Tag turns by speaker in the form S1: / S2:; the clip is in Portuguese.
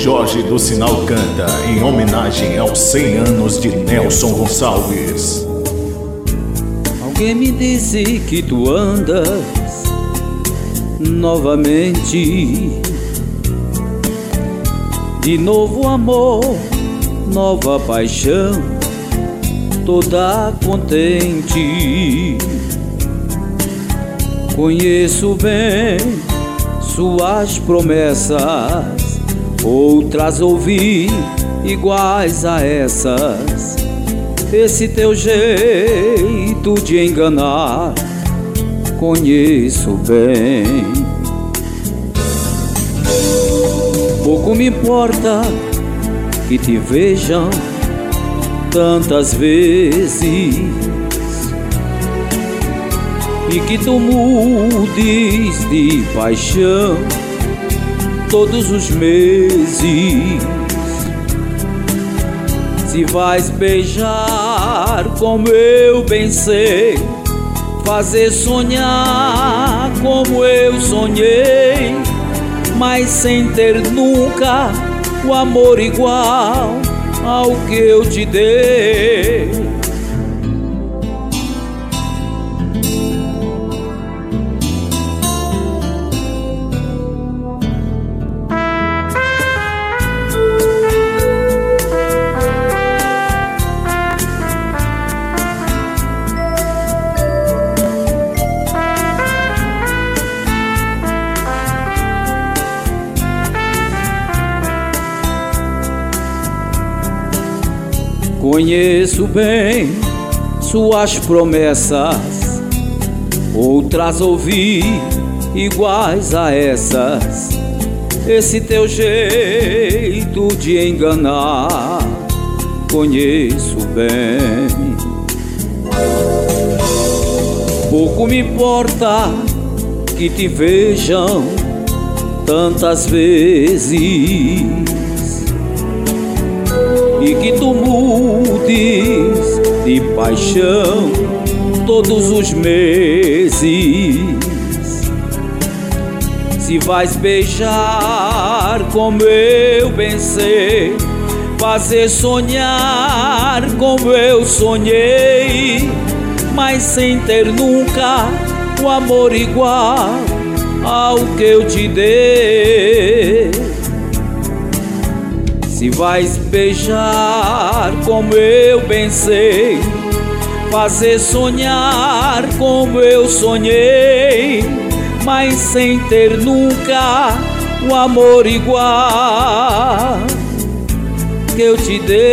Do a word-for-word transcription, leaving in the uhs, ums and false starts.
S1: Jorge do Sinal canta em homenagem aos cem anos de Nelson Gonçalves.
S2: Alguém me disse que tu andas novamente, de novo amor, nova paixão, toda contente. Conheço bem suas promessas, outras ouvi iguais a essas. Esse teu jeito de enganar, conheço bem. Pouco me importa que te vejam tantas vezes e que tu mudes de paixão todos os meses. Se vais beijar como eu bem sei, fazer sonhar como eu sonhei, mas sem ter nunca o amor igual ao que eu te dei. Conheço bem suas promessas, outras ouvi iguais a essas. Esse teu jeito de enganar, conheço bem. Pouco me importa que te vejam tantas vezes e que tu mudes de paixão todos os meses. Se vais beijar como eu bem sei, fazer sonhar como eu sonhei, mas sem ter nunca o amor igual ao que eu te dei. Se vais beijar como eu bem sei, fazer sonhar como eu sonhei, mas sem ter nunca o amor igual que eu te dei.